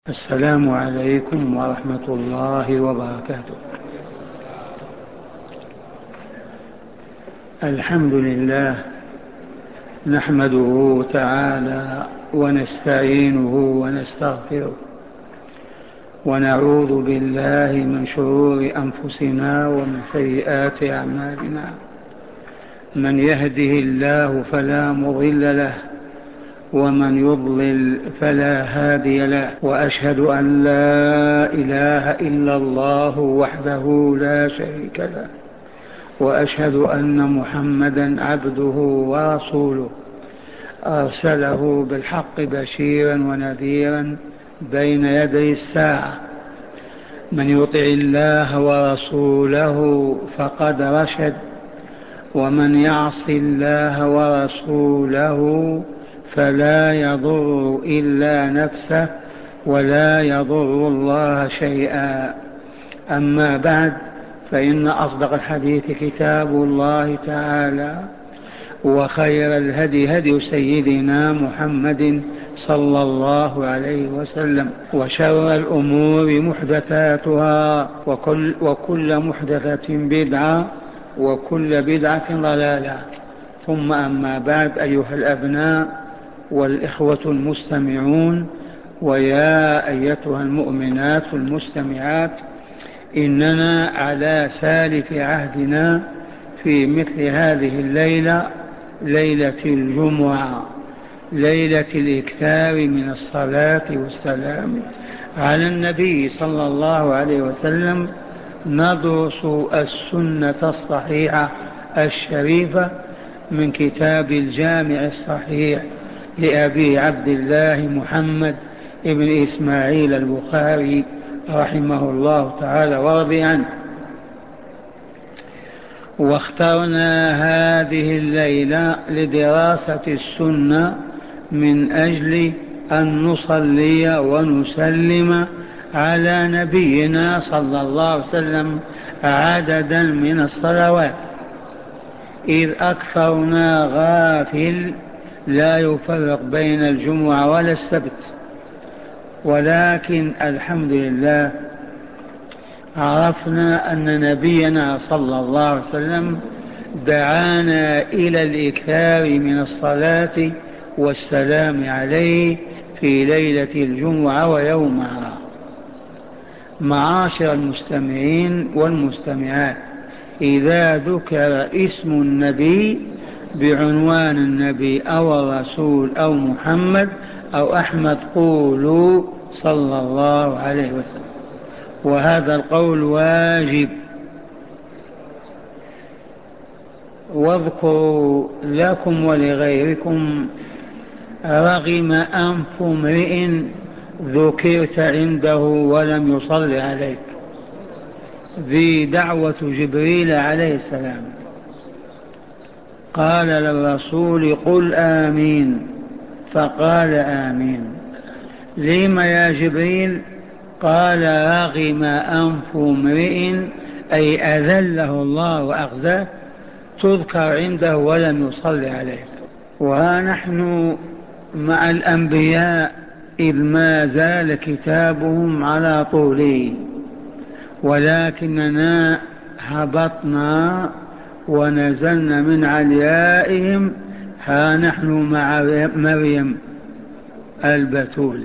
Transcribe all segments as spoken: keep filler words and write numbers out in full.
السلام عليكم ورحمة الله وبركاته. الحمد لله نحمده تعالى ونستعينه ونستغفره ونعوذ بالله من شرور أنفسنا ومن سيئات أعمالنا. من يهده الله فلا مضل له ومن يضلل فلا هادي له، وأشهد أن لا إله إلا الله وحده لا شريك له، وأشهد أن محمدا عبده ورسوله أرسله بالحق بشيرا ونذيرا بين يدي الساعة. من يطع الله ورسوله فقد رشد، ومن يعص الله ورسوله فلا يضر إلا نفسه ولا يضر الله شيئا. أما بعد، فإن أصدق الحديث كتاب الله تعالى، وخير الهدي هدي سيدنا محمد صلى الله عليه وسلم، وشر الأمور محدثاتها، وكل, وكل محدثة بدعة، وكل بدعة ضلالة. ثم أما بعد، أيها الأبناء والإخوة المستمعون، ويا أيتها المؤمنات المستمعات، إننا على سالف عهدنا في مثل هذه الليلة، ليلة الجمعة، ليلة الإكثار من الصلاة والسلام على النبي صلى الله عليه وسلم، ندرس السنة الصحيحة الشريفة من كتاب الجامع الصحيح لأبي عبد الله محمد ابن إسماعيل البخاري رحمه الله تعالى ورضي عنه. واخترنا هذه الليلة لدراسة السنة من أجل أن نصلي ونسلم على نبينا صلى الله عليه وسلم عددا من الصلوات، إذ أكثرنا غافل لا يفرق بين الجمعة ولا السبت. ولكن الحمد لله عرفنا أن نبينا صلى الله عليه وسلم دعانا إلى الإكثار من الصلاة والسلام عليه في ليلة الجمعة ويومها. معاشر المستمعين والمستمعات، إذا ذكر اسم النبي بعنوان النبي أو الرسول أو محمد أو أحمد، قولوا صلى الله عليه وسلم، وهذا القول واجب. واذكروا لكم ولغيركم رغم أنف امرئ ذكرت عنده ولم يصل عليك، ذي دعوة جبريل عليه السلام. قال للرسول قل آمين، فقال آمين. لم يا جبريل؟ قال رغم أنف امرئ، أي أذله الله وأخزاه، تذكر عنده ولم يصل عليه. وها نحن مع الأنبياء إذ ما زال كتابهم على طوله، ولكننا هبطنا ونزلنا من عليائهم. ها نحن مع مريم البتول.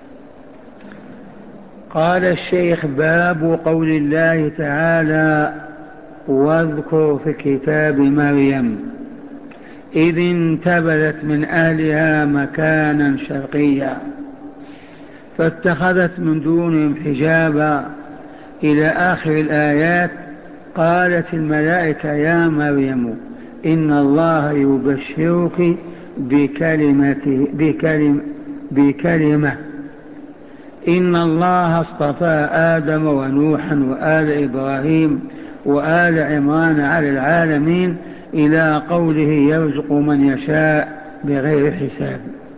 قال الشيخ: باب قول الله تعالى: واذكر في كتاب مريم إذ انتبذت من أهلها مكانا شرقيا فاتخذت من دونهم حجابا إلى آخر الآيات. قالت الملائكة: يا مريم إن الله يبشرك بكلمة, بكلمة, بكلمة إن الله اصطفى آدم ونوحا وآل إبراهيم وآل عمران على العالمين، إلى قوله: يرزق من يشاء بغير حساب.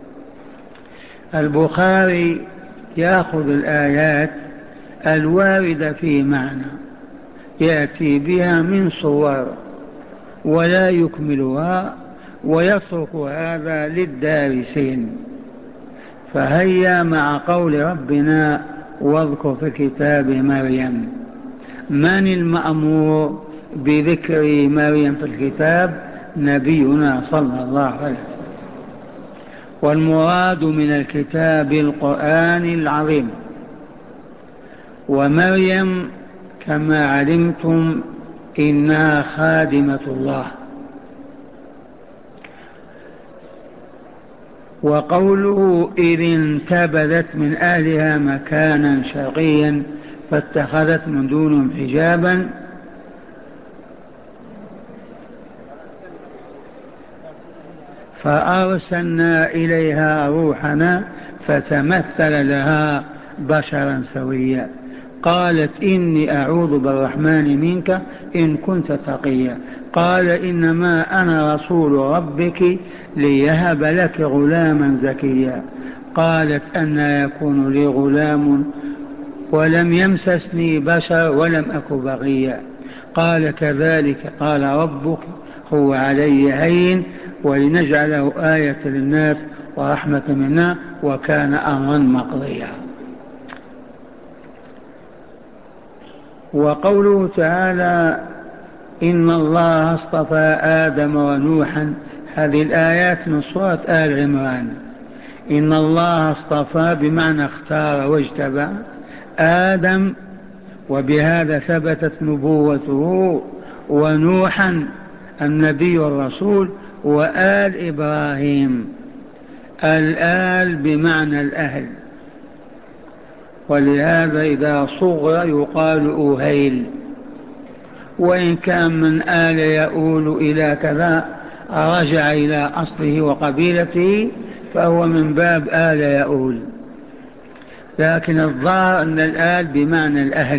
البخاري يأخذ الآيات الواردة في معنى يأتي بها من صور ولا يكملها، ويترك هذا للدارسين. فهيا مع قول ربنا واذكر في الكتاب مريم. من المأمور بذكر مريم في الكتاب؟ نبينا صلى الله عليه وسلم. والمراد من الكتاب القرآن العظيم. ومريم كما علمتم إنها خادمة الله. وقوله إذ انتبذت من أهلها مكانا شرقيا فاتخذت من دونهم حجابا، فأرسلنا إليها روحنا فتمثل لها بشرا سويا. قالت إني أعوذ بالرحمن منك إن كنت تقيا. قال إنما أنا رسول ربك ليهب لك غلاما زكيا. قالت أنى يكون لي غلام ولم يمسسني بشر ولم أك بغيا. قال كذلك قال ربك هو علي هين ولنجعله آية للناس ورحمة منا وكان أمرا مقضيا. وقوله تعالى إن الله اصطفى آدم ونوحا، هذه الآيات من سورة آل عمران. إن الله اصطفى بمعنى اختار واجتبى آدم، وبهذا ثبتت نبوته، ونوحا النبي الرسول، وآل إبراهيم. الآل بمعنى الأهل، ولهذا إذا صغر يقال أهيل، وإن كان من آل يؤول إلى كذا رجع إلى أصله وقبيلته فهو من باب آل يؤول، لكن الظاهر أن الآل بمعنى الأهل.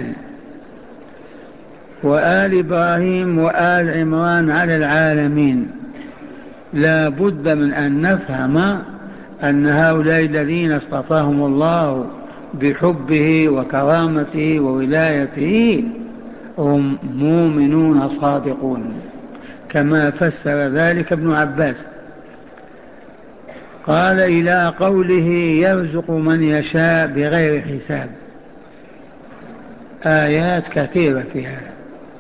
وآل إبراهيم وآل عمران على العالمين. لا بد من أن نفهم أن هؤلاء الذين اصطفاهم الله بحبه وكرامته وولايته هم مؤمنون صادقون، كما فسر ذلك ابن عباس. قال إلى قوله يرزق من يشاء بغير حساب، آيات كثيرة في هذا.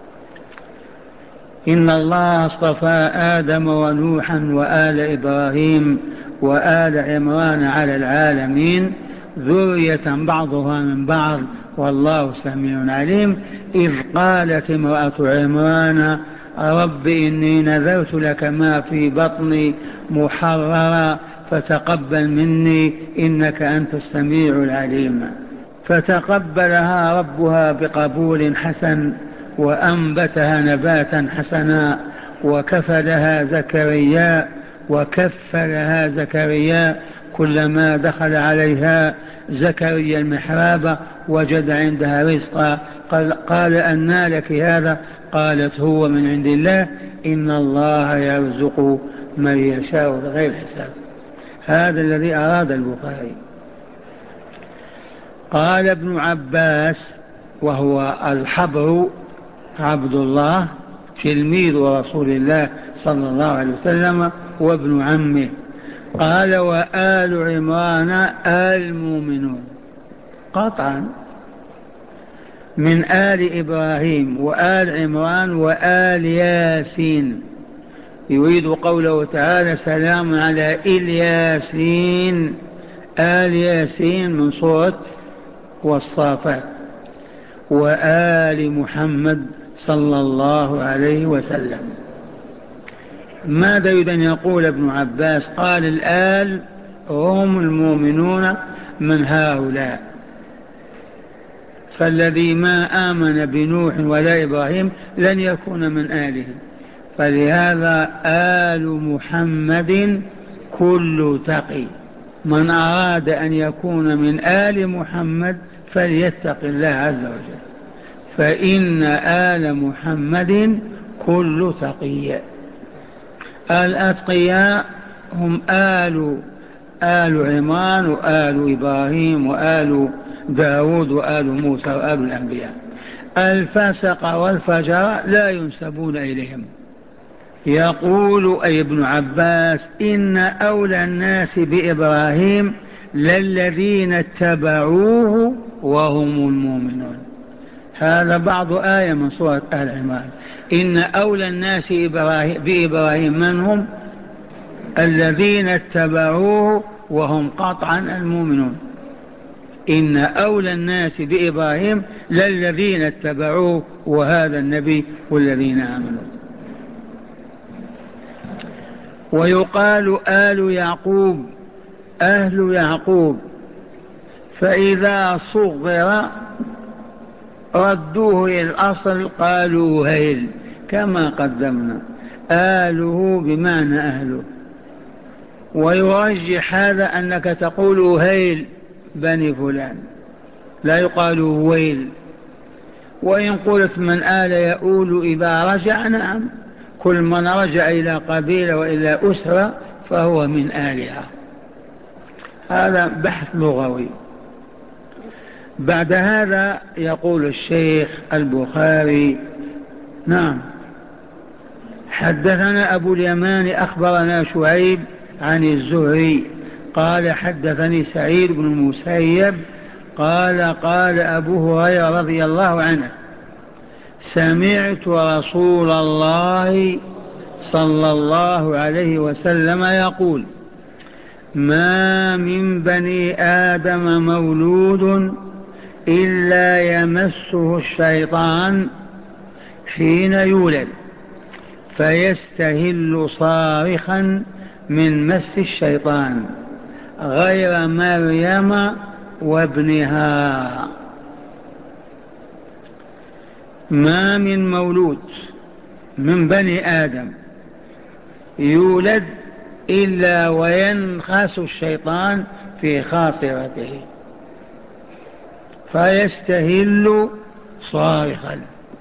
إن الله اصطفى آدم ونوحا وآل إبراهيم وآل عمران على العالمين ذرية بعضها من بعض والله سميع عليم. إذ قالت امرأة عمران رب إني نذرت لك ما في بطني محررا فتقبل مني إنك أنت السميع العليم. فتقبلها ربها بقبول حسن وأنبتها نباتا حسنا، وكفلها زكريا وكفلها زكريا كلما دخل عليها زكريا المحراب وجد عندها رزقا. قال, قال أنى لك هذا؟ قالت هو من عند الله إن الله يرزق من يشاء بغير حساب. هذا الذي أراد البخاري. قال ابن عباس وهو الحبر عبد الله تلميذ رسول الله صلى الله عليه وسلم وابن عمه، قال وآل عمران المؤمنون قطعا من آل إبراهيم وآل عمران وآل ياسين. يريد قوله تعالى سلام على الياسين، آل ياسين من سورة والصافات، وآل محمد صلى الله عليه وسلم. ماذا يريد أن يقول ابن عباس؟ قال الآل هم المؤمنون من هؤلاء، فالذي ما آمن بنوح ولا إبراهيم لن يكون من آله. فلهذا آل محمد كل تقي. من أراد أن يكون من آل محمد فليتق الله عز وجل، فإن آل محمد كل تقي. الأتقياء هم آل آل عمران وآل إبراهيم وآل داود وآل موسى وآل الأنبياء. الفسق والفجر لا ينسبون إليهم. يقول أي ابن عباس إن أولى الناس بإبراهيم للذين اتبعوه وهم المؤمنون. هذا بعض آية من سورة آل عمران. إن أولى الناس بإبراهيم من هم؟ الذين اتبعوه وهم قطعا المؤمنون. إن أولى الناس بإبراهيم للذين اتبعوه وهذا النبي والذين آمنوا. ويقال آل يعقوب أهل يعقوب، فإذا صغر ردوه إلى الأصل قالوا هيل كما قدمنا، آله بمعنى أهله. ويرجح هذا أنك تقول هيل بني فلان، لا يقال ويل. وإن قلت من آل يؤول إذا رجع، نعم، كل من رجع إلى قبيلة وإلى أسرة فهو من آلها. هذا بحث لغوي. بعد هذا يقول الشيخ البخاري: نعم، حدثنا أبو اليمان أخبرنا شعيب عن الزهري قال حدثني سعيد بن المسيب قال قال أبو هريرة رضي الله عنه: سمعت رسول الله صلى الله عليه وسلم يقول: ما من بني آدم مولود إلا يمسه الشيطان حين يولد فيستهل صارخا من مس الشيطان غير مريم وابنها. ما من مولود من بني آدم يولد إلا وينخس الشيطان في خاصرته فيستهل صارخا.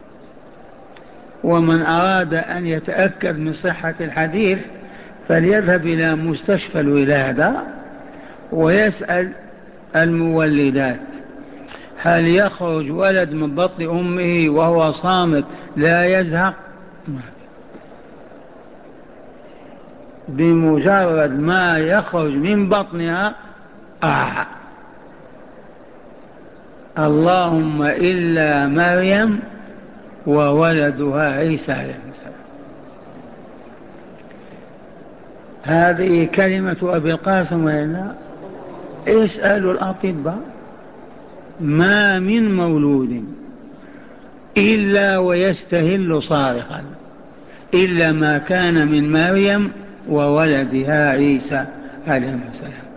ومن أراد أن يتأكد من صحة الحديث فليذهب إلى مستشفى الولادة ويسأل المولدات: هل يخرج ولد من بطن أمه وهو صامت لا يزهق؟ بمجرد ما يخرج من بطنها آه. اللهم إلا مريم وولدها عيسى عليه السلام. هذه كلمة أبي القاسم وإلا اسألوا الأطباء: ما من مولود إلا ويستهل صارخا إلا ما كان من مريم وولدها عيسى عليه السلام.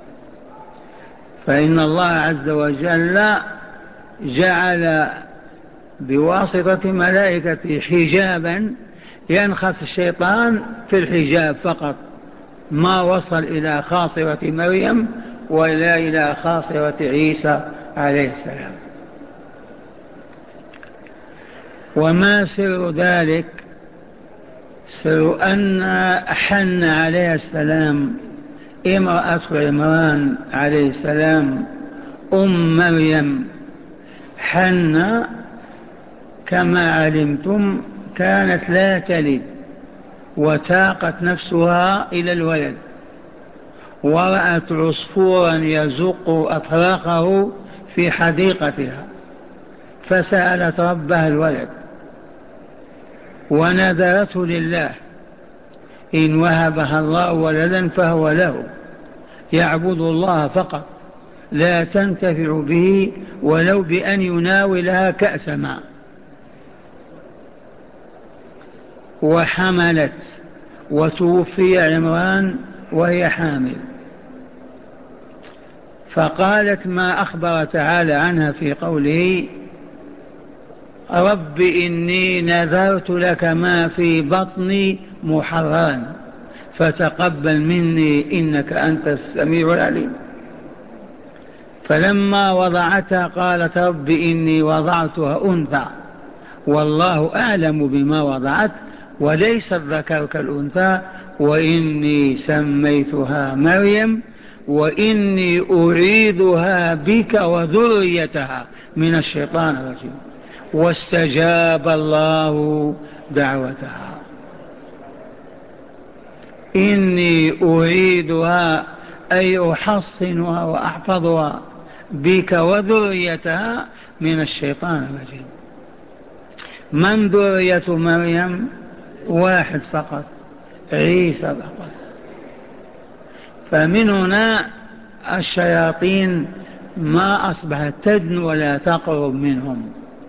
فإن الله عز وجل جعل بواسطة ملائكته حجابا ينخس الشيطان في الحجاب فقط، ما وصل إلى خاصرة مريم ولا إلى خاصرة عيسى عليه السلام. وما سر ذلك؟ سر أن حن عليه السلام امرأة عمران عليه السلام أم مريم، حن كما علمتم كانت لا تلد وتاقت نفسها إلى الولد، ورأت عصفورا يزق أطراقه في حديقتها فسألت ربها الولد ونذرته لله: إن وهبها الله ولدا فهو له، يعبد الله فقط لا تنتفع به ولو بأن يناولها كأس ماء. وحملت وتوفي عمران وهي حامل، فقالت ما أخبر تعالى عنها في قوله: رب إني نذرت لك ما في بطني محررا فتقبل مني إنك أنت السميع العليم. فلما وضعتها قالت: رب إني وضعتها أنثى والله أعلم بما وضعت وليس الذكر كالأنثى وإني سميتها مريم وإني أعيذها بك وذريتها من الشيطان الرجيم. واستجاب الله دعوتها. إني أعيذها أي أحصنها وأحفظها بك وذريتها من الشيطان الرجيم. من ذرية مريم؟ واحد فقط، عيسى فقط. فمن هنا الشياطين ما أصبحت تدن ولا تقرب منهم،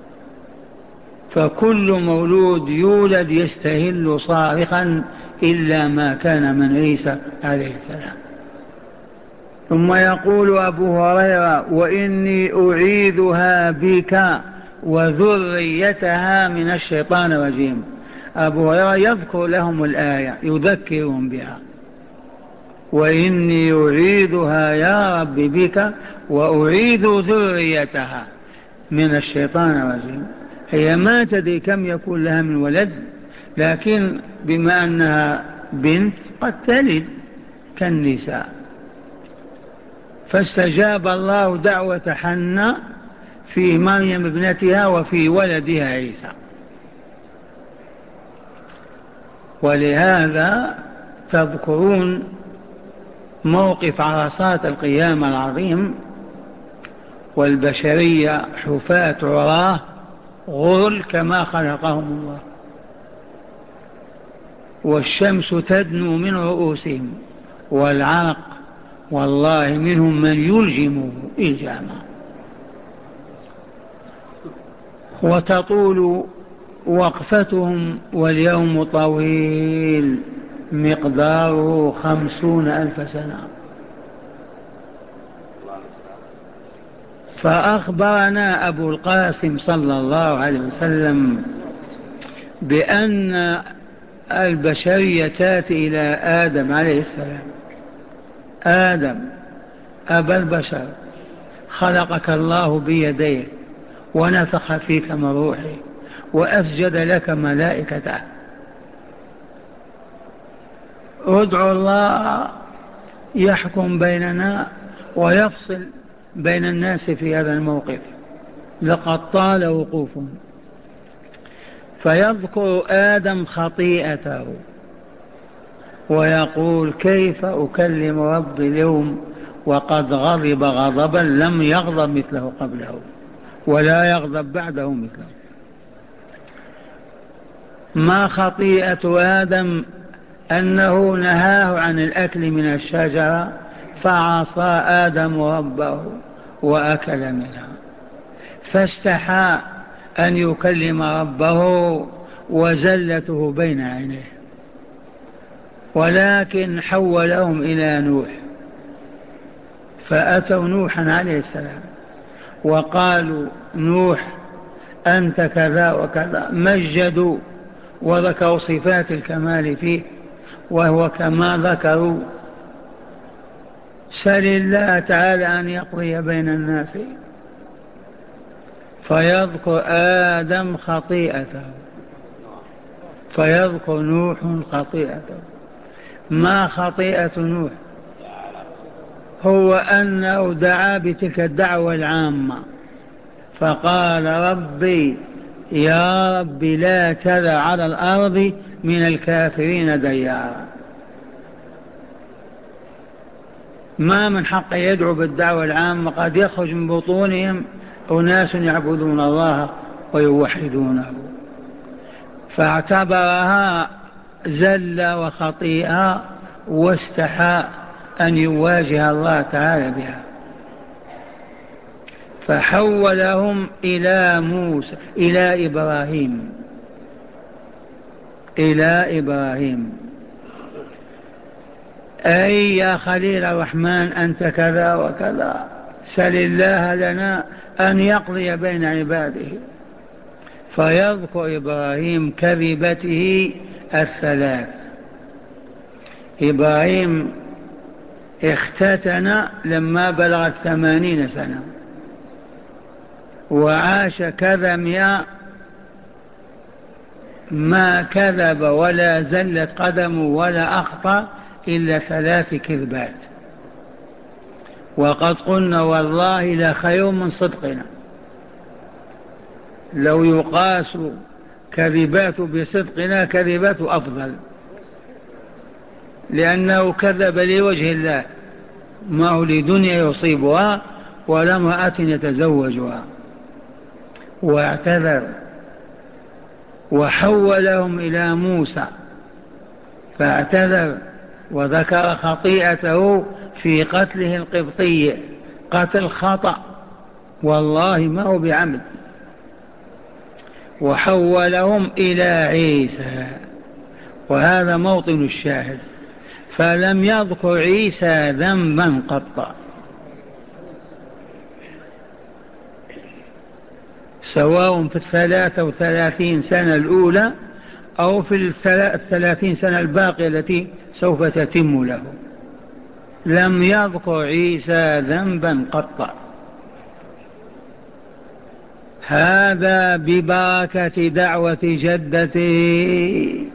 فكل مولود يولد يستهل صارخا إلا ما كان من عيسى عليه السلام. ثم يقول أبو هريرة: وإني أعيذها بك وذريتها من الشيطان الرجيم. أبو هريرة يذكر لهم الآية، يذكرهم بها: وإني أعيذها يا رب بك وأعيذ ذريتها من الشيطان الرجيم. هي ما تدري كم يكون لها من ولد، لكن بما أنها بنت قد تلد كالنساء. فاستجاب الله دعوة حنة في مريم ابنتها وفي ولدها عيسى. ولهذا تذكرون موقف عرصات القيامة العظيم، والبشرية حفاة عراه غرل كما خلقهم الله، والشمس تدنو من رؤوسهم، والعرق والله منهم من يلجمه إلجاما، وتطول وقفتهم واليوم طويل مقداره خمسون ألف سنة. فأخبرنا أبو القاسم صلى الله عليه وسلم بأن البشرية تأتي إلى آدم عليه السلام: آدم أبا البشر، خلقك الله بيديه ونفخ فيك من روحه وأسجد لك ملائكته، ادعو الله يحكم بيننا ويفصل بين الناس في هذا الموقف، لقد طال وقوفهم. فيذكر آدم خطيئته ويقول: كيف أكلم ربي اليوم وقد غضب غضبا لم يغضب مثله قبله ولا يغضب بعده مثله. ما خطيئة آدم؟ أنه نهاه عن الأكل من الشجرة فعصى آدم ربه وأكل منها، فاستحى أن يكلم ربه وزلته بين عينيه، ولكن حولهم إلى نوح. فأتوا نوحا عليه السلام وقالوا: نوح أنت كذا وكذا، مجدوا وذكروا صفات الكمال فيه وهو كما ذكروا. سل الله تعالى أن يقضي بين الناس. فيذكر آدم خطيئته، فيذكر نوح خطيئته. ما خطيئة نوح؟ هو أنه دعا بتلك الدعوة العامة، فقال: ربي يا ربي لا تذر على الأرض من الكافرين ديارا. ما من حق يدعو بالدعوة العامة، قد يخرج من بطونهم أناس يعبدون الله ويوحدونه. فاعتبرها زل وخطيئة واستحى أن يواجه الله تعالى بها، فحولهم إلى موسى إلى إبراهيم إلى إبراهيم أي يا خليل الرحمن أنت كذا وكذا، سل الله لنا أن يقضي بين عباده. فيذكر إبراهيم كذبته الثلاث. إبراهيم اختتن لما بلغت ثمانين سنة وعاش كذا مئة، ما كذب ولا زلت قدمه ولا أخطأ إلا ثلاث كذبات. وقد قلنا والله لا خير من صدقنا، لو يقاس كذبات بصدقنا كذبات أفضل، لأنه كذب لوجه الله معه لدنيا يصيبها ولا امرأة يتزوجها، واعتذر وحولهم إلى موسى فاعتذر وذكر خطيئته في قتله القبطي، قتل خطأ والله ما هو بعمد، وحولهم إلى عيسى، وهذا موطن الشاهد. فلم يذكر عيسى ذنبا قط، سواء في الثلاثة وثلاثين سنة الأولى أو في الثلاثين سنة الباقية التي سوف تتم له، لم يذكر عيسى ذنبا قط. هذا ببركة دعوة جدته،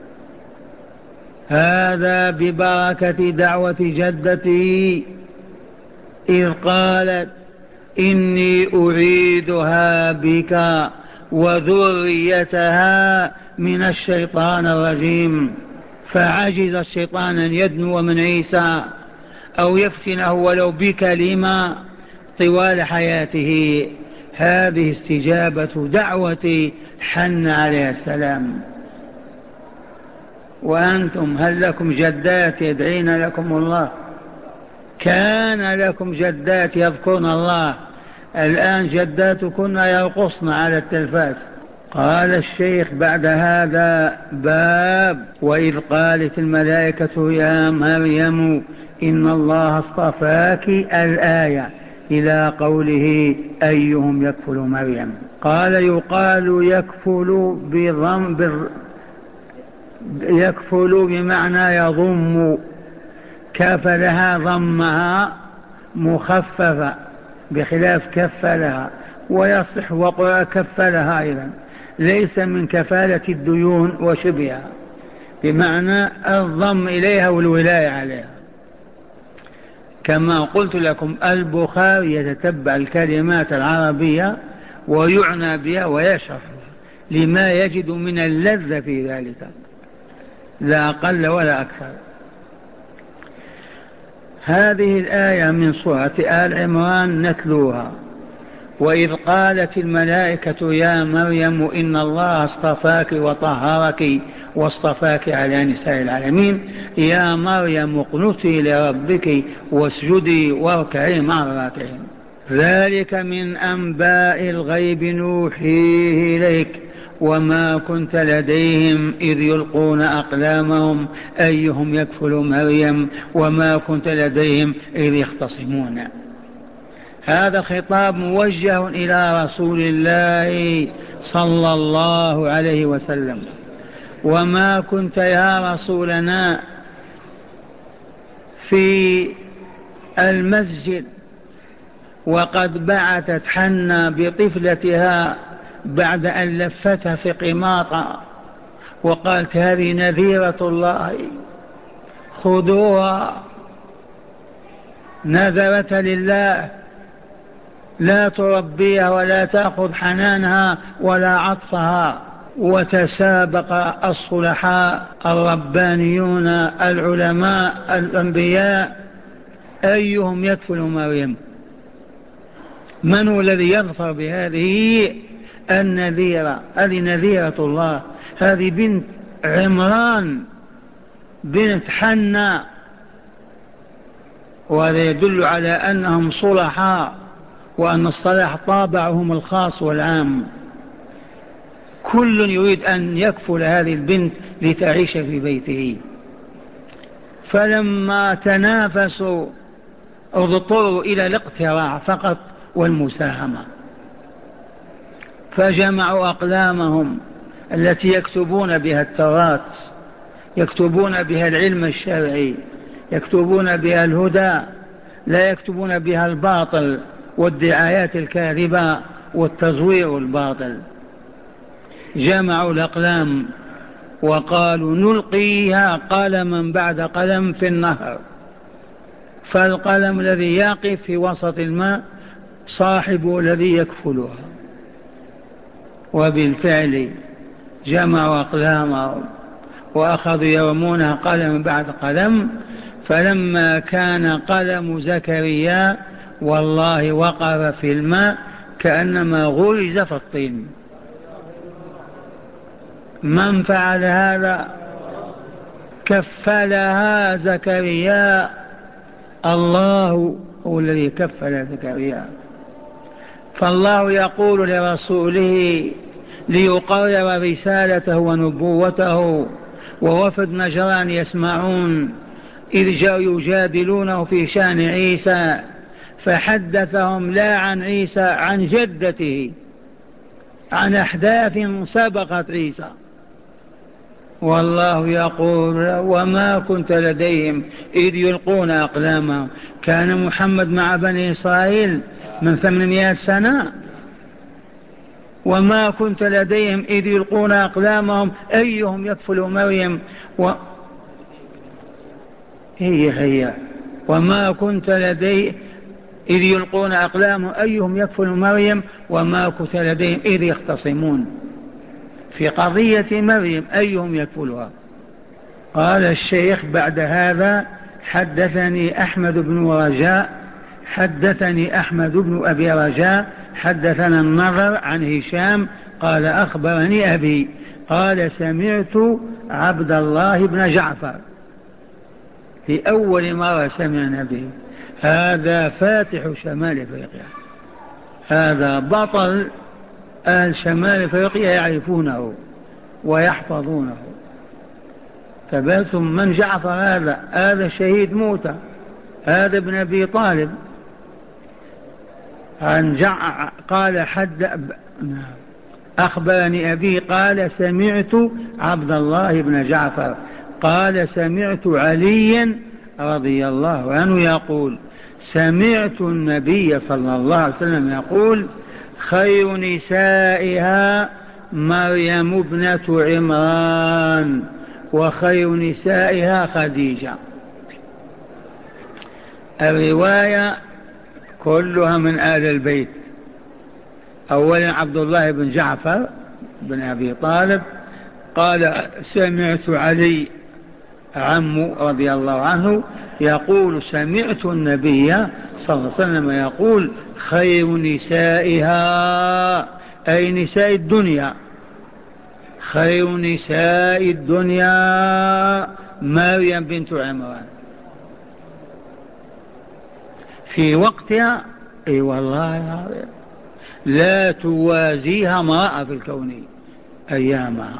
هذا ببركة دعوة جدته إذ قالت إني أعيدها بك وذريتها من الشيطان الرجيم. فعجز الشيطان أن يدنو من عيسى أو يفتنه ولو بكلمة طوال حياته. هذه استجابة دعوة حنة عليه السلام. وأنتم هل لكم جدات يدعين لكم الله؟ كان لكم جدات يذكرن الله، الآن جداتكن يرقصن على التلفاز. قال الشيخ بعد هذا باب: وإذ قالت الملائكة يا مريم إن الله اصطفاك، الآية إلى قوله أيهم يكفل مريم. قال يقال يكفل بضم بر يكفل بمعنى يضم، كفلها ضمها مخففة بخلاف كفلها، ويصح وقع كفلها أيضا، ليس من كفالة الديون وشبهها، بمعنى الضم إليها والولاية عليها. كما قلت لكم البخاري يتتبع الكلمات العربية ويعنى بها ويشرح لما يجد من اللذة في ذلك، لا أقل ولا أكثر. هذه الآية من سورة آل عمران نتلوها: وإذ قالت الملائكة يا مريم إن الله اصطفاك وطهرك واصطفاك على نساء العالمين، يا مريم اقنتي لربك واسجدي واركعي مع الراكعين. ذلك من أنباء الغيب نوحيه إليك وما كنت لديهم إذ يلقون أقلامهم أيهم يكفل مريم وما كنت لديهم إذ يختصمون. هذا خطاب موجه إلى رسول الله صلى الله عليه وسلم. وما كنت يا رسولنا في المسجد وقد بعثت حنة بطفلتها بعد أن لفتها في قماطة وقالت هذه نذيرة الله خذوها، نذرت لله، لا تربيها ولا تأخذ حنانها ولا عطفها. وتسابق الصلحاء الربانيون العلماء الأنبياء أيهم يكفل مريم. من هو الذي يظفر بهذه النذيرة؟ هذه نذيرة الله، هذه بنت عمران بنت حنة، وهذا يدل على أنهم صلحاء وأن الصلاح طابعهم الخاص والعام. كل يريد أن يكفل هذه البنت لتعيش في بيته. فلما تنافسوا اضطروا إلى الاقتراع فقط والمساهمة، فجمعوا أقلامهم التي يكتبون بها التراث، يكتبون بها العلم الشرعي، يكتبون بها الهدى، لا يكتبون بها الباطل والدعايات الكاذبة والتزوير الباطل. جمعوا الأقلام وقالوا نلقيها قلما بعد قلم في النهر، فالقلم الذي يقف في وسط الماء صاحبه الذي يكفلها. وبالفعل جمعوا أقلامهم وأخذوا يرمونها قلم بعد قلم، فلما كان قلم زكريا والله وقر في الماء كأنما غرز في الطين. من فعل هذا؟ كفلها زكريا، الله هو الذي كفل زكريا. فالله يقول لرسوله ليقرر رسالته ونبوته، ووفد نجران يسمعون إذ جاءوا يجادلونه في شأن عيسى، فحدثهم لا عن عيسى، عن جدته، عن أحداث سبقت عيسى. والله يقول وما كنت لديهم إذ يلقون أقلامهم. كان محمد مع بني إسرائيل من ثمانمائة سنة، وما كنت لديهم إذ يلقون أقلامهم أيهم يكفل مريم و... هي هي وما كنت لدي إذ يلقون أقلامهم أيهم يكفل مريم وما كنت لديهم إذ يختصمون في قضية مريم أيهم يكفلها. قال الشيخ بعد هذا حدثني أحمد بن رجاء حدثني أحمد بن أبي رجاء حدثنا النظر عن هشام قال أخبرني أبي قال سمعت عبد الله بن جعفر في أول مرة سمعنا به. هذا فاتح شمال أفريقيا، هذا بطل أهل شمال أفريقيا يعرفونه ويحفظونه. تبالتم من جعفر هذا؟ هذا شهيد موتى، هذا ابن أبي طالب. عن جع... قال حد أخبرني أبي قال سمعت عبد الله بن جعفر قال سمعت عليا رضي الله عنه يقول سمعت النبي صلى الله عليه وسلم يقول خير نسائها مريم ابنة عمران وخير نسائها خديجة. الرواية كلها من آل البيت. أولا عبد الله بن جعفر بن أبي طالب قال سمعت علي عمه رضي الله عنه يقول سمعت النبي صلى الله عليه وسلم يقول خير نسائها أي نساء الدنيا، خير نساء الدنيا مريم بنت عمران. في وقتها اي والله لا توازيها امرأة في الكون ايامها.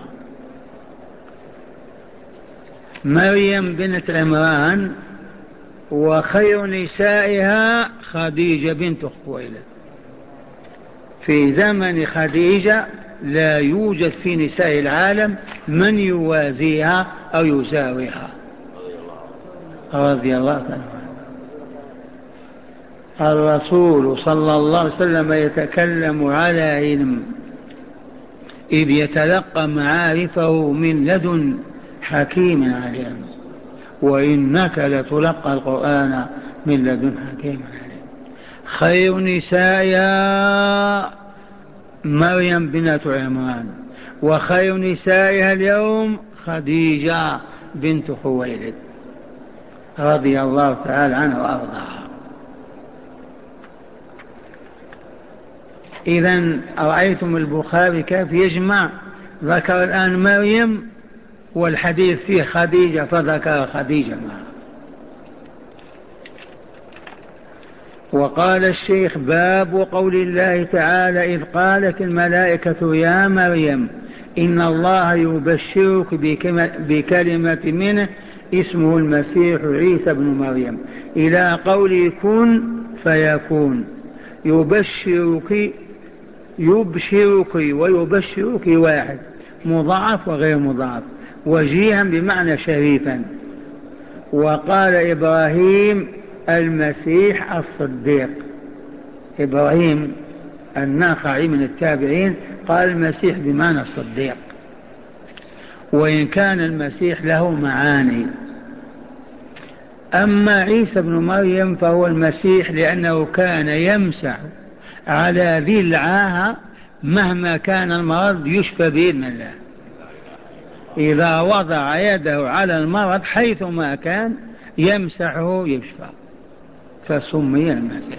مريم بنت عمران وخير نسائها خديجة بنت خويلد. في زمن خديجة لا يوجد في نساء العالم من يوازيها أو يساويها رضي الله عنها. الرسول صلى الله عليه وسلم يتكلم على علم إذ يتلقى معارفه من لدن حكيم عليم، وإنك لتلقى القرآن من لدن حكيم عليم. خير نسائها مريم بنت عمران وخير نسائها اليوم خديجة بنت خويلد رضي الله تعالى عنها وأرضاها. إذن رأيتم البخاري كيف يجمع، ذكر الآن مريم والحديث فيه خديجة فذكر خديجة معه. وقال الشيخ باب قول الله تعالى إذ قالت الملائكة يا مريم إن الله يبشرك بكلمة منه اسمه المسيح عيسى بن مريم إلى قوله كن فيكون. يبشرك يبشرك ويبشرك واحد مضاعف وغير مضاعف، وجيها بمعنى شريفا. وقال إبراهيم المسيح الصديق، إبراهيم الناخعي من التابعين قال المسيح بمعنى الصديق، وإن كان المسيح له معاني. أما عيسى بن مريم فهو المسيح لأنه كان يمسح على ذي العاهة مهما كان المرض يشفى بإذن الله. إذا وضع يده على المرض حيثما كان يمسحه يشفى، فسمي المسيح.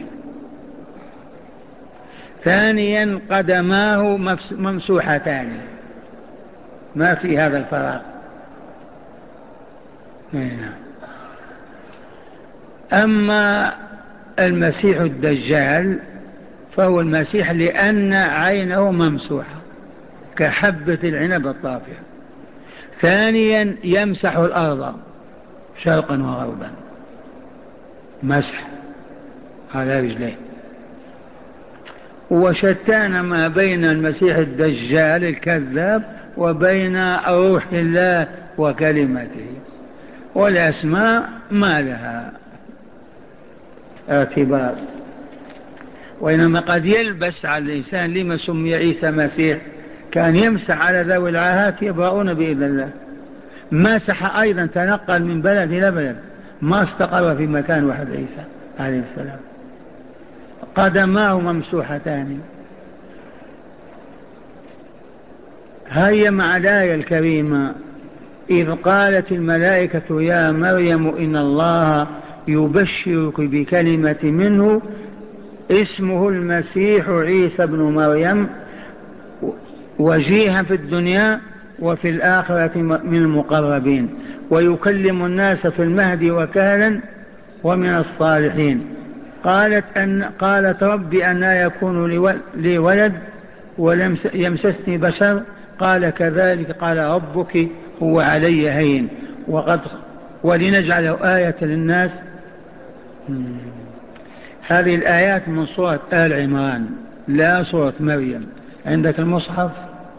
ثانيا قدماه ممسوحتان، ما في هذا الفراغ. أما المسيح الدجال فهو المسيح لأن عينه ممسوحة كحبة العنب الطافية. ثانيا يمسح الأرض شرقا وغربا، مسح على رجليه. وشتان ما بين المسيح الدجال الكذاب وبين روح الله وكلمته، والأسماء ما لها اعتبار، وإنما قد يلبس على الإنسان. لما سمي عيسى مسيح؟ كان يمسح على ذوي العاهات يبرؤون بإذن الله. مسح أيضا، تنقل من بلد إلى بلد، ما استقر في مكان واحد عيسى عليه السلام. قدماه ممسوحتان. هيا مع الآية الكريمة: إذ قالت الملائكة يا مريم إن الله يبشرك بكلمة منه اسمه المسيح عيسى بن مريم وجيها في الدنيا وفي الآخرة من المقربين ويكلم الناس في المهد وكهلا ومن الصالحين. قالت, أن قالت رب أنى يكون لي ولد ولم يمسسني بشر، قال كذلك قال ربك هو علي هين وقد ولنجعله آية للناس. هذه الآيات من سورة آل عمران لا سورة مريم. عندك المصحف؟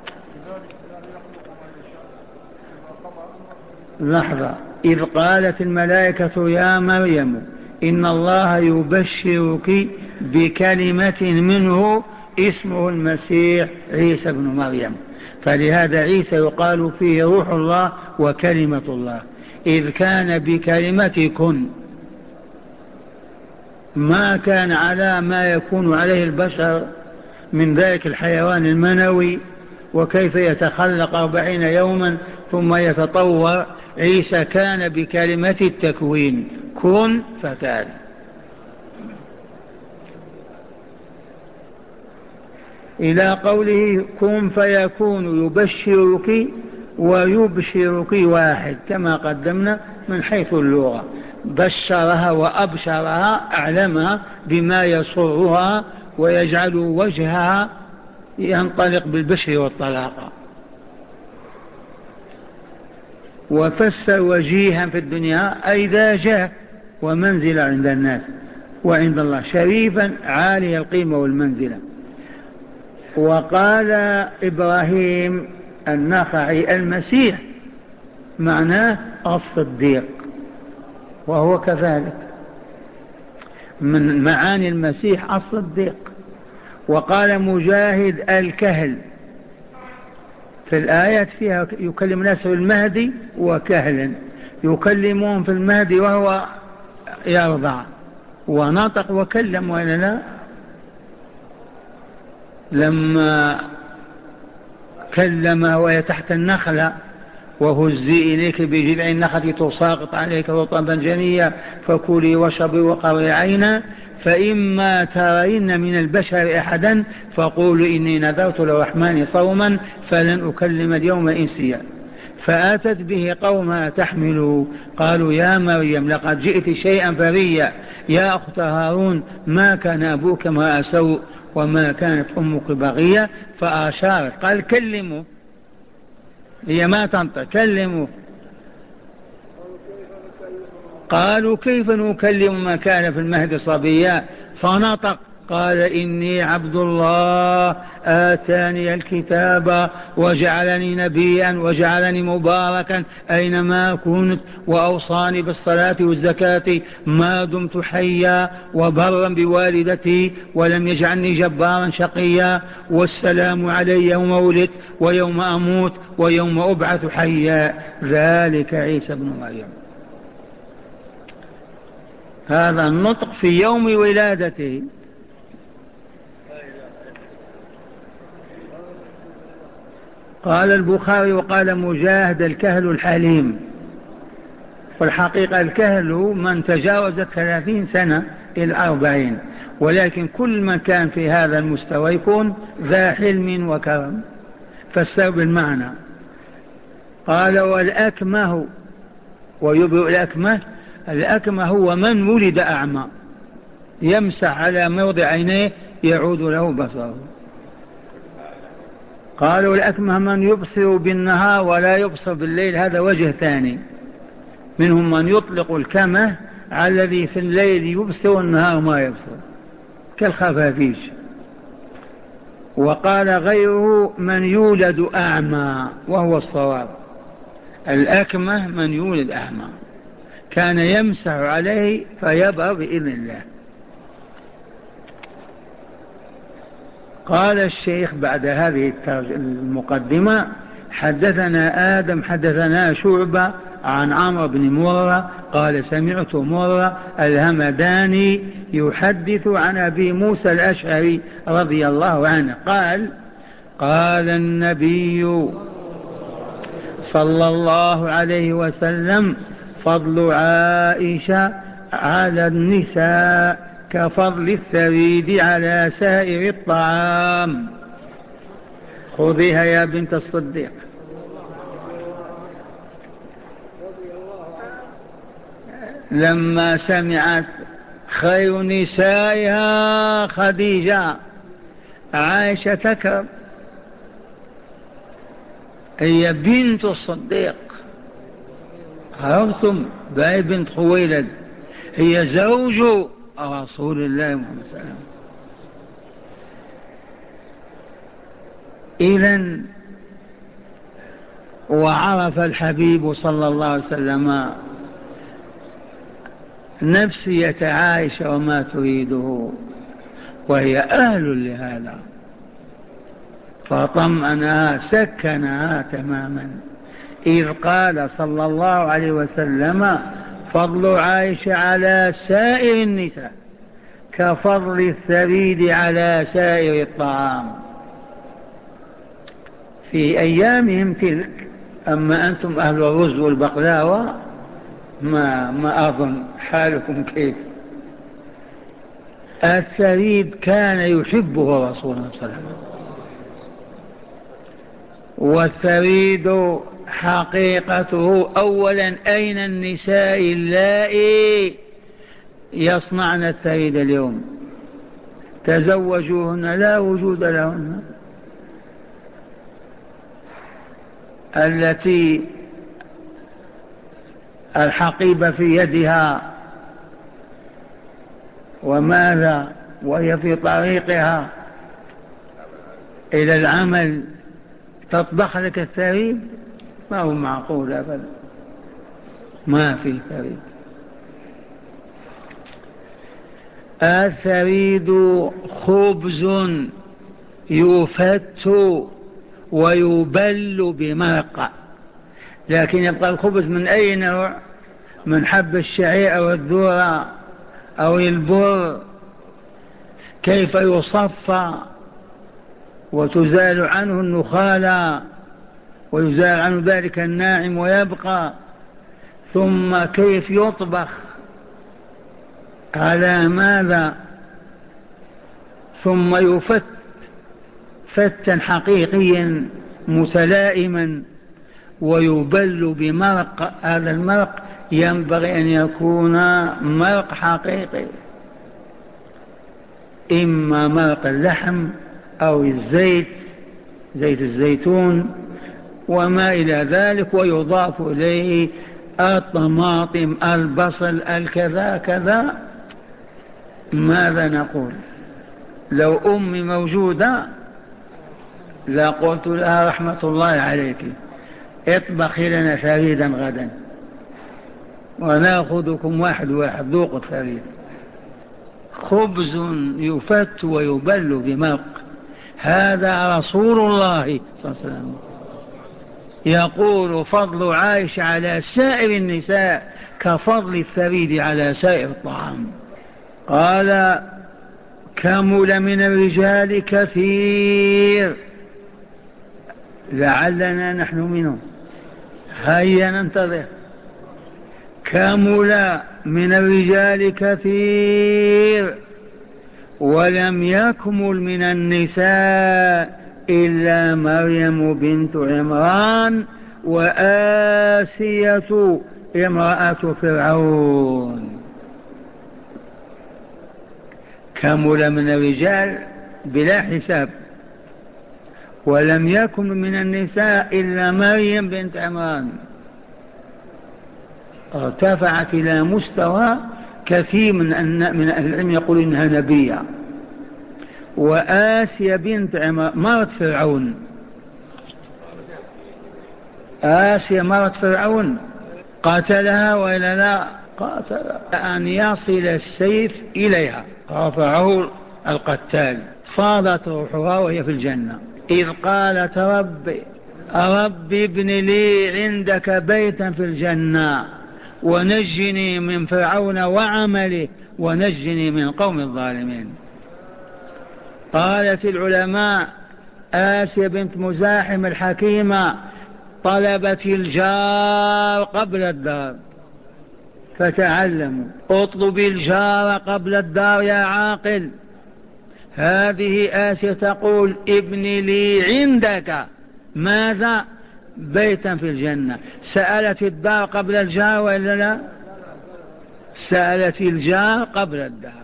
لحظة. إذ قالت الملائكة يا مريم إن الله يبشرك بكلمة منه اسمه المسيح عيسى بن مريم. فلهذا عيسى يقال فيه روح الله وكلمة الله، إذ كان بكلمة كن، ما كان على ما يكون عليه البشر من ذلك الحيوان المنوي وكيف يتخلق أربعين يوما ثم يتطور. عيسى كان بكلمة التكوين كن فكان. إلى قوله كن فيكون يبشرك ويبشرك واحد كما قدمنا من حيث اللغة، بشرها وأبشرها، أعلمها بما يسرها ويجعل وجهها ينطلق بالبشر والطلاقة. وفسر وجيها في الدنيا أي ذا جاه ومنزل عند الناس وعند الله، شريفا عالي القيمة والمنزلة. وقال إبراهيم النخعي المسيح معناه الصديق، وهو كذلك من معاني المسيح الصديق. وقال مجاهد الكهل، في الآيات فيها يكلم الناس في المهدي وكهلا، يكلمون في المهدي وهو يرضع ونطق وكلم وإلا لا. لما كلمه وهي تحت النخلة وهزي إليك بجذع النخلة تساقط عليك رطبا جنيا فكلي واشربي وقري عينا فإما ترين من البشر أحدا فقولوا إني نذرت للرحمن صوما فلن أكلم اليوم إنسيا. فآتت به قومها تحمله قالوا يا مريم لقد جئت شيئا فريا يا أخت هارون ما كان أبوك امرأ سوء وما كانت أمك بغية. فأشارت قال كلموا، هي ما تنطق كلموا. قالوا كيف نكلم من كان في المهد صبيا؟ فنطق قال إني عبد الله آتاني الكتاب وجعلني نبيا وجعلني مباركا أينما كنت وأوصاني بالصلاة والزكاة ما دمت حيا وبرا بوالدتي ولم يجعلني جبارا شقيا والسلام علي يوم ولدت ويوم أموت ويوم أبعث حيا ذلك عيسى بن مريم. هذا النطق في يوم ولادته. قال البخاري وقال مجاهد الكهل الحليم. والحقيقة الكهل من تجاوز ثلاثين سنة إلى أربعين، ولكن كل من كان في هذا المستوى يكون ذا حلم وكرم، فسر بالمعنى. قال والأكمه، ويبرئ الأكمه، الأكمه هو من ولد أعمى يمسح على موضع عينيه يعود له بصره. قالوا الأكمه من يبصر بالنهار ولا يبصر بالليل، هذا وجه ثاني. منهم من يطلق الكمه على الذي في الليل يبصر والنهار ما يبصر كالخفافيش. وقال غيره من يولد أعمى، وهو الصواب. الأكمه من يولد أعمى كان يمسح عليه فيبرأ بإذن الله. قال الشيخ بعد هذه المقدمة: حدثنا آدم حدثنا شعبة عن عمرو بن مرة قال سمعت مرة الهمداني يحدث عن أبي موسى الأشعري رضي الله عنه قال: قال النبي صلى الله عليه وسلم: فضل عائشة على النساء كفضل الثريد على سائر الطعام. خذيها يا بنت الصديق. لما سمعت خير نسائها خديجة، عائشة تكرم، هي بنت الصديق، عرفتم؟ باي بنت خويلد، هي زوج رسول الله محمد صلى الله عليه وسلم. إذن وعرف الحبيب صلى الله عليه وسلم نفسية عائشة وما تريده، وهي أهل لهذا، فطمأنها سكنها تماما، إذ قال صلى الله عليه وسلم: فضل عائشة على سائر النساء كفضل الثريد على سائر الطعام. في أيامهم تلك، أما أنتم أهل الرز والبقلاوة ما, ما أظن حالكم كيف. الثريد كان يحبه رسول الله صلى الله عليه وسلم، والثريد حقيقته أولا أين النساء اللائي يصنعن الثريد اليوم؟ تزوجوهن، لا وجود لهن. التي الحقيبة في يدها وماذا وهي في طريقها إلى العمل تطبخ لك الثريد؟ ما هو معقول أبدا، ما في ثريد. الثريد خبز يفت ويبل بمرق، لكن يبقى الخبز من أي نوع؟ من حب الشعير أو الذرة أو البر. كيف يصفى وتزال عنه النخالة ويزال عنه ذلك الناعم ويبقى، ثم كيف يطبخ على ماذا؟ ثم يفت فتا حقيقيا متلائما ويبل بمرق. هذا المرق ينبغي أن يكون مرق حقيقي، إما مرق اللحم أو الزيت، زيت الزيتون وما إلى ذلك، ويضاف إليه الطماطم البصل الكذا كذا. ماذا نقول؟ لو أمي موجودة لقلت لها رحمة الله عليك اطبخي لنا ثريدا غدا وناخذكم واحد واحد ذوقوا الثريد. خبز يفت ويبل بمرق، هذا رسول الله صلى الله عليه وسلم يقول: فضل عائشة على سائر النساء كفضل الثريد على سائر الطعام. قال: كمل من الرجال كثير، لعلنا نحن منهم، هيا ننتظر. كمل من الرجال كثير ولم يكمل من النساء إلا مريم بنت عمران وآسية امرأة فرعون. كمل من الرجال بلا حساب، ولم يكن من النساء إلا مريم بنت عمران، ارتفعت إلى مستوى كثير من من أهل العلم يقول إنها نبية. وآسيا بنت عمران مرت فرعون، آسيا مرت فرعون قاتلها وإلا لا؟ قاتلها أن يصل السيف إليها رفعه القتال، فاضت روحها وهي في الجنة، إذ قالت ربي ربي ابن لي عندك بيتا في الجنة ونجني من فرعون وعمله ونجني من قوم الظالمين. قالت العلماء آسيا بنت مزاحم الحكيمة طلبت الجار قبل الدار، فتعلموا اطلب الجار قبل الدار يا عاقل. هذه آسيا تقول ابن لي عندك ماذا؟ بيتا في الجنة. سألت الدار قبل الجار وإلا لا؟ سألت الجار قبل الدار.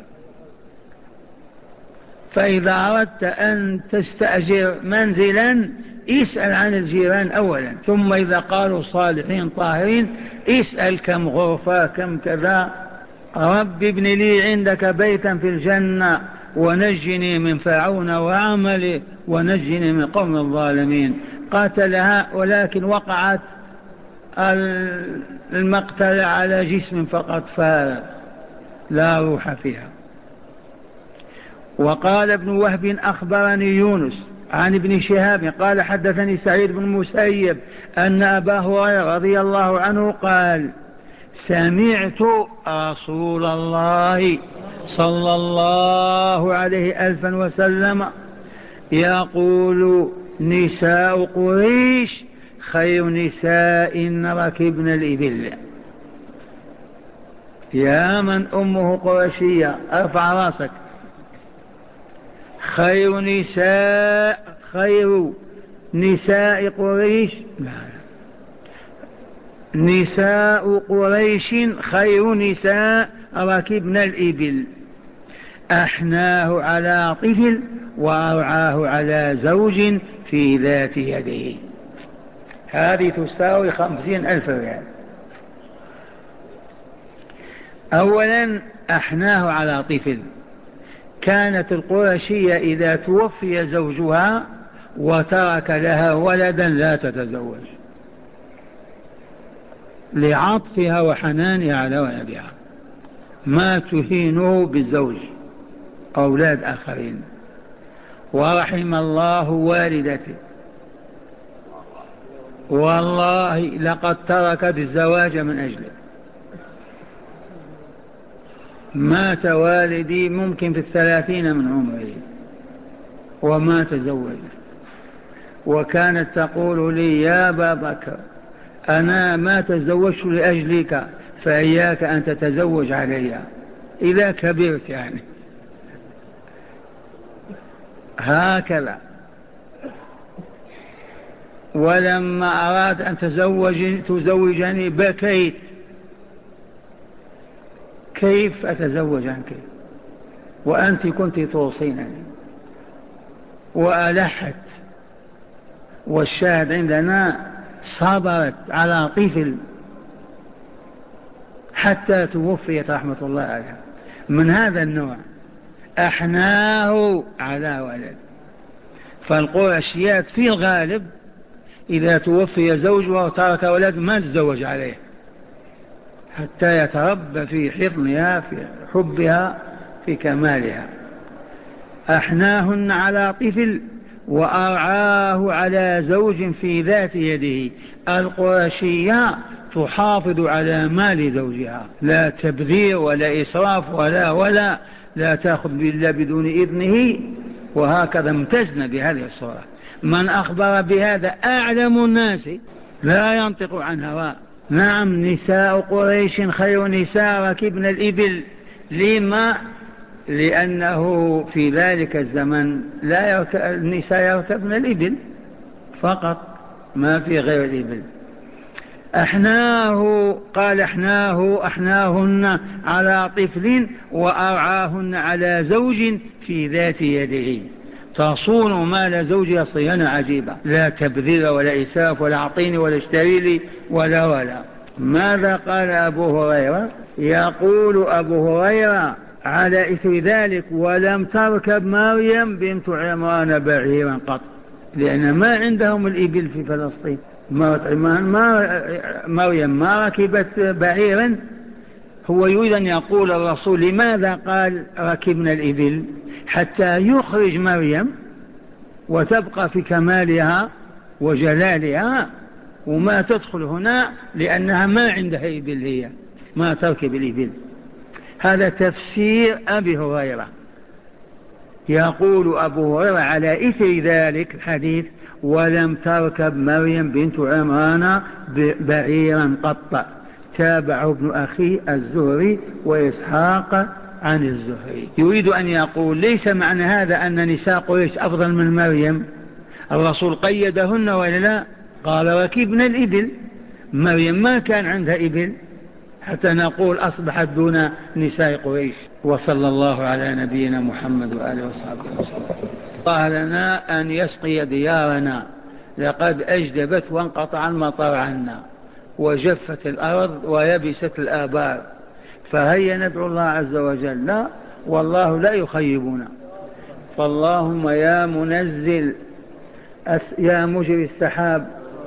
فإذا أردت أن تستأجر منزلا اسأل عن الجيران أولا، ثم إذا قالوا صالحين طاهرين اسأل كم غرفة كم كذا. رب ابن لي عندك بيتا في الجنة ونجني من فرعون وعمله ونجني من قوم الظالمين. قاتلها ولكن وقعت المقتل على جسم فقط فارغ لا روح فيها. وقال ابن وهب أخبرني يونس عن ابن شهاب قال حدثني سعيد بن المسيب أن أبا هريرة رضي الله عنه قال سمعت رسول الله صلى الله عليه ألفا وسلم يقول نساء قريش خير نساء ركبن الإبل. يا من أمه قرشية ارفع راسك. خير نساء خير نساء قريش نساء قريش خير نساء ركبن الإبل، أحناه على طفل وأرعاه على زوج في ذات يده. هذه تساوي خمسين ألف ريال. أولا أحناه على طفل. كانت القرشية إذا توفي زوجها وترك لها ولدا لا تتزوج لعطفها وحنانها على ولدها، ما تهينه بالزوج أولاد آخرين. ورحم الله والدتي والله لقد تركت الزواج من أجله. مات والدي ممكن في الثلاثين من عمره وما تزوج، وكانت تقول لي يا أبا بكر أنا ما تزوجت لأجلك فإياك أن تتزوج علي إذا كبرت يعني. هكذا. ولما أراد أن تزوج تزوجني بكيت، كيف أتزوج عنك وأنت كنت توصينني؟ وألحت. والشاهد عندنا صبرت على طفل حتى توفيت رحمة الله عليها. من هذا النوع أحناه على ولد. فالقرشيات في الغالب إذا توفي زوجها وترك ولد ما تزوج عليه حتى يتربى في حضنها في حبها في كمالها. أحناهن على طفل وأرعاه على زوج في ذات يده. القرشية تحافظ على مال زوجها، لا تبذير ولا إسراف ولا ولا لا تأخذ إلا بدون إذنه. وهكذا امتزن بهذه الصورة. من أخبر بهذا أعلم الناس لا ينطق عن هواه نعم، نساء قريش خير نساء ركبن الإبل. لما؟ لأنه في ذلك الزمن لا يركب النساء يركبن الإبل فقط، ما في غير الإبل. أحناه، قال أحناه أحناهن على طفل وأرعاهن على زوج في ذات يده، تصون مال زوجها صيانة عجيبة، لا تبذل ولا إساف ولا أعطيني ولا اشتري لي ولا ولا. ماذا قال أبو هريرة؟ يقول أبو هريرة على إثر ذلك: ولم تركب مريم بنت عمران بعيرا قط، لأن ما عندهم الإبل في فلسطين. مريم ما ركبت بعيرا. هو يريد أن يقول الرسول لماذا قال ركبنا الإبل؟ حتى يخرج مريم وتبقى في كمالها وجلالها وما تدخل هنا، لأنها ما عندها إبل، هي ما تركب الإبل. هذا تفسير أبي هريرة. يقول أبو هريرة على إثر ذلك الحديث: ولم تركب مريم بنت عمران بعيرا قط. تابعه ابن أخي الزهري وإسحاق عن الزهري. يريد أن يقول ليس معنى هذا أن نساء قريش أفضل من مريم. الرسول قيدهن ولا لا؟ قال ركبنا الإبل. مريم ما كان عندها إبل حتى نقول أصبحت دون نساء قريش. وصلى الله على نبينا محمد وآله وصحبه وسلم. الله لنا أن يسقي ديارنا، لقد أجدبت وانقطع المطر عنا وجفت الأرض ويبست الآبار، فهيا ندعو الله عز وجل. لا والله لا يخيبنا. فاللهم يا منزل يا مجري السحاب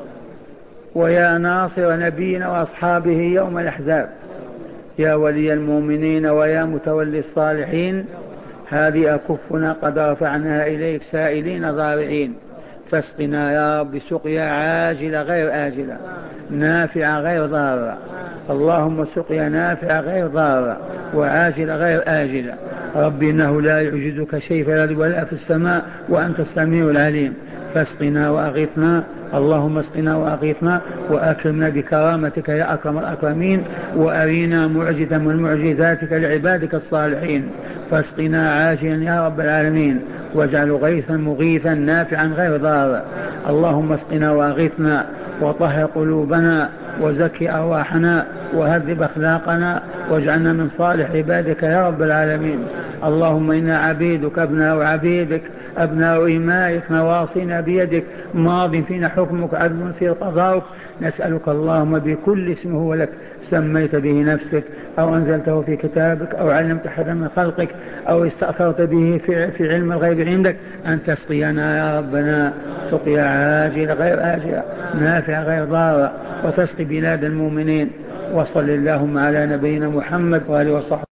ويا ناصر نبينا وأصحابه يوم الأحزاب، يا ولي المؤمنين ويا متولي الصالحين، هذه أكفنا قد رفعناها إليك سائلين ضارعين، فاسقنا يا رب سقيا عاجلة غير آجلة، نافعة غير ضارة. اللهم سقيا نافعة غير ضارة وعاجلة غير آجلة. ربي إنه لا يعجزك شيء في الأرض ولا في السماء وأنت السميع العليم. فاسقنا وأغثنا، اللهم اسقنا وأغثنا وأكرمنا بكرامتك يا أكرم الأكرمين، وأرينا معجزة من معجزاتك لعبادك الصالحين. فاسقنا عاجلا يا رب العالمين، واجعل غيثا مغيثا نافعا غير ضار. اللهم اسقنا وأغثنا وطهر قلوبنا وزكي أرواحنا وهذب أخلاقنا واجعلنا من صالح عبادك يا رب العالمين. اللهم إنا عبيدك أبناء عبيدك أبناء إمائك نواصينا بيدك ماض فينا حكمك عدل في قضاؤك. نسألك اللهم بكل اسم هو لك سميت به نفسك أو أنزلته في كتابك أو علمت أحدا من خلقك أو استأثرت به في, في علم الغيب عندك أن تسقينا يا ربنا سقيا عاجلة غير آجلة نافعة غير ضارة، وتسقي بلاد المؤمنين. وصل اللهم على نبينا محمد وآله وصحبه.